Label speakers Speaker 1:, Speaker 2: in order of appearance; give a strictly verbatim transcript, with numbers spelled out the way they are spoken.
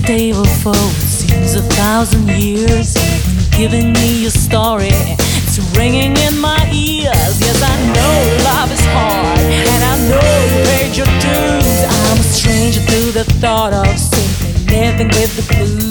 Speaker 1: stable for what seems a thousand years. When you're giving me your story, it's ringing in my ears. Yes, I know love is hard, and I know you paid your dues. I'm a stranger to the thought of simply living with the blues.